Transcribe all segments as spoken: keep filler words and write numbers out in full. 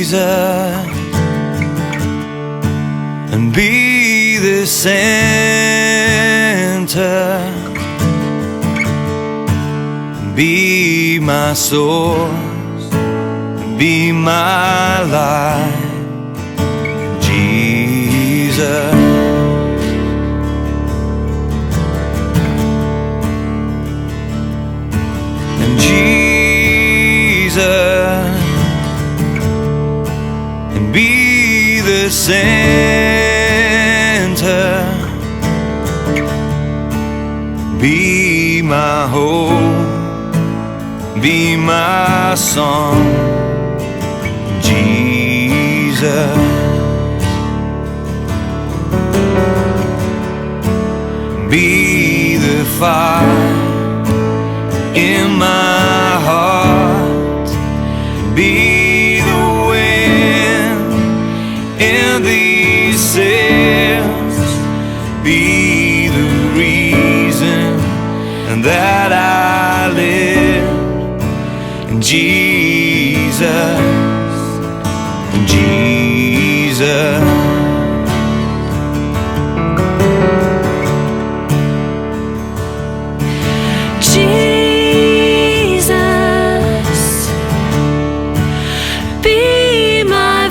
Jesus, and be the center, be my source, be my life, Jesus. And Jesus, and be the center, be my hope, be my song, Jesus. Be the fire in my heart, be the wind in these sails, be the reason that I live. And Jesus, Jesus, Jesus, be my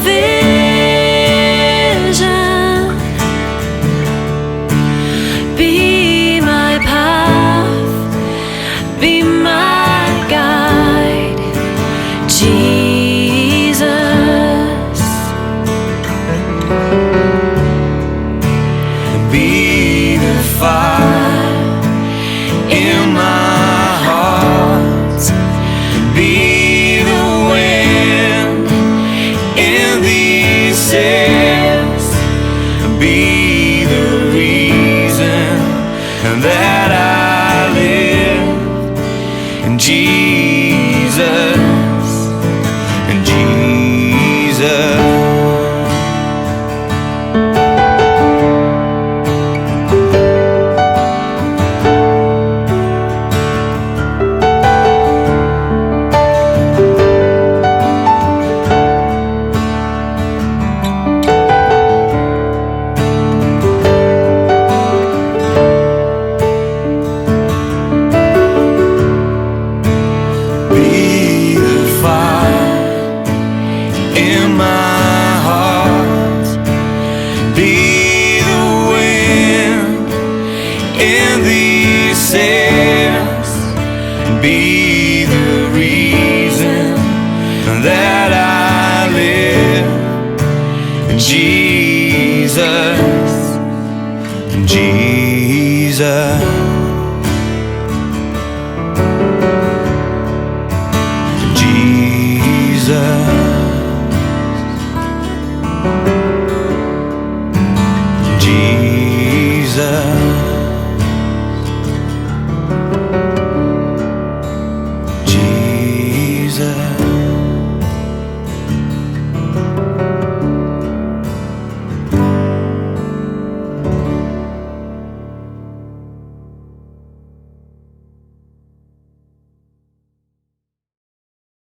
vision, be my path, be my guide, Jesus. be the fire in my heart, be the wind in these sails, be the reason that I live. And Jesus, and Jesus. In my heart, be the wind in these sails, be the reason that I live. Jesus, Jesus.